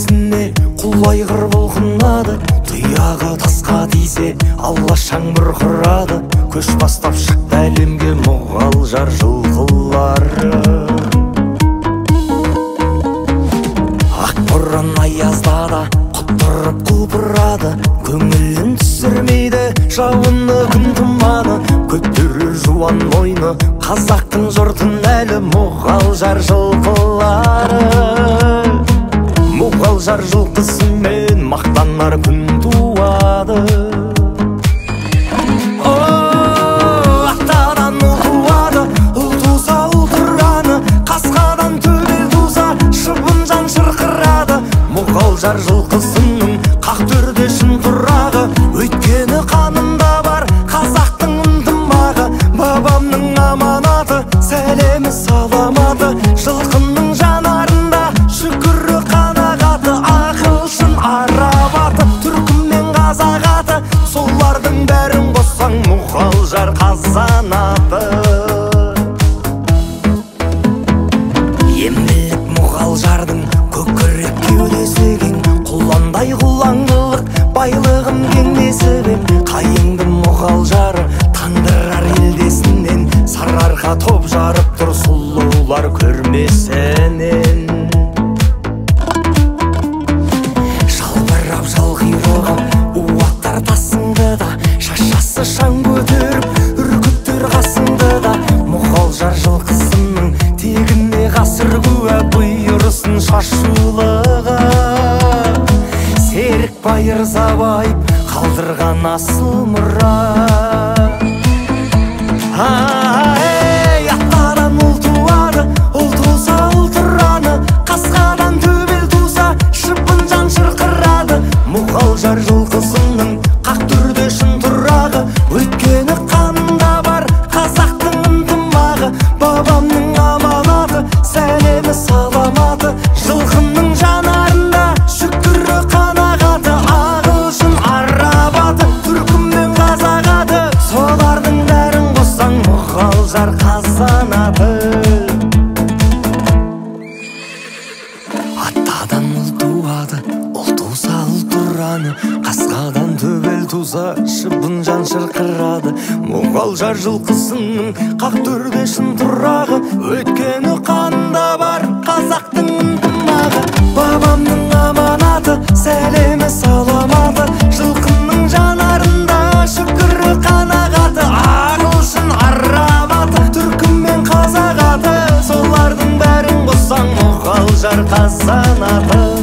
өзіне құл айғыр бұлқынады. Тұяғы тасқа тисе алашаң бұрқырады. Көш бастап шықты әлемге мұғалжар жылқылары. Ақ боран аязда да құттырып құлпырады. Көңілін түсірмейді жауыны күн тұманы. Көтерер жуан мойны қазақтың жұртын әлі мұғалжар жылқылары. Мұғалжар жылқысымен мақтанар күн туады. Ақтадан ұл туады, ұл туса ұл тұраны. Қасқадан төбел туса шыбын жан шырқырады. Мұғалжар жылқысының қақ төрде шын тұрағы. Өйткені қанында бар қазақтың ынтымағы. Бабамның аманаты, сәлемі саламаты. Жылқының жанарында шүкірі қанағаты. Ақылшын арабаты, түркім мен қазақ аты. Солардың бәрін қоссаң мұғалжар қазанаты. Емлік мұғалжардың көкірек кеудесі кең. Құландай құлаңдылық байлығым кеңдесіп. Қайыңды мұғалжары таңдырар елдесінен. Сарыарқа топ жарып тұр сұлулар көрмесінен. Жалбырап жалғироғым уаттар тасыңды да. Шашасы шаң көтеріп үркіттер қасыңды да. Мұғалжар жылқысының тегіне ғасыр куә бұйырсын шашулығы. Серік байырза байып қалдырған асыл мұра. Ақтадан ұл туады, ұл туса ұл тұраны. Қасқадан төбел туса шыбын жан шырқырады. Мұғалжар жылқысының қақ түрде шын тұрағы. Өйткені қанында бар қазақтың ынтымағы. Бабамның аманаты, сәлемі саламаты. Жылқының жанарында шүкірі қанағаты. Ағылшын арабаты, түркім мен қазақ аты. Солардың бәрін қоссаң мұғалжар қазанаты. Аттадан ұл туады, ұл туса ұл тұраны. Қасқадан төбел туса шыбын жан шырқырады. Мұғалжар жылқысының қақ төрде шын тұрағы. Өйткені қанында бар қазақтың ынтымағы. Бабамның аманаты, сәлемі саламаты. Жылқының жанарында шүкірі қанағаты. Ағылшын арабаты, түркім мен қазақ аты. Солардың бәрін қоссаң мұғалжар қазанаты.